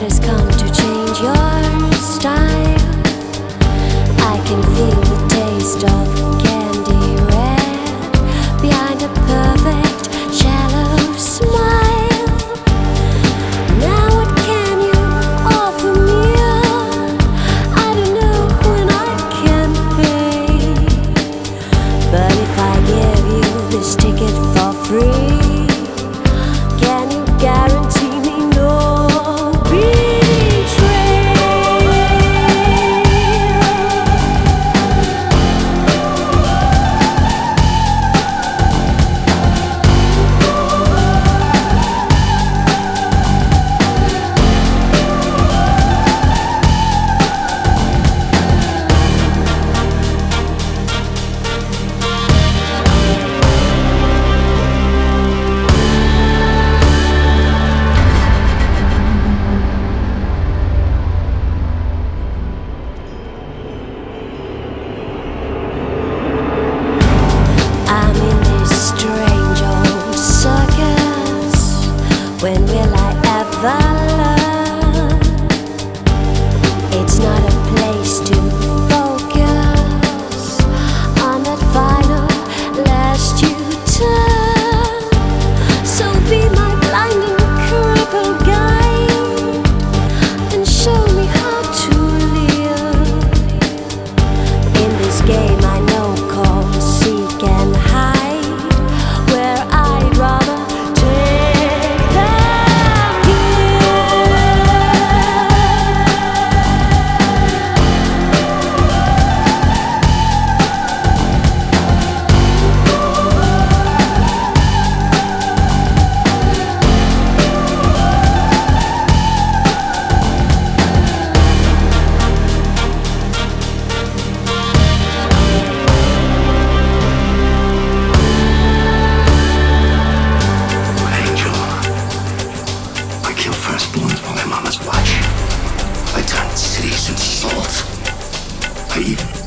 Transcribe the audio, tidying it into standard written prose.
has come to change your style. I can feel the taste of candy red behind a perfect shallow smile. Now what can you offer me? I don't know when I can pay, but if I give you this ticket for free, can you guarantee me no betrayal? I'm in this strange old circus. When will I ever learn? It's not a place to focus on that final last U-turn. So be my blinding cripple guide and show me how to live. In this game I know called seek and hide, where I'd rather take than give. Angel, I kill firstborns while their mamas watch. I turn cities into salt. I even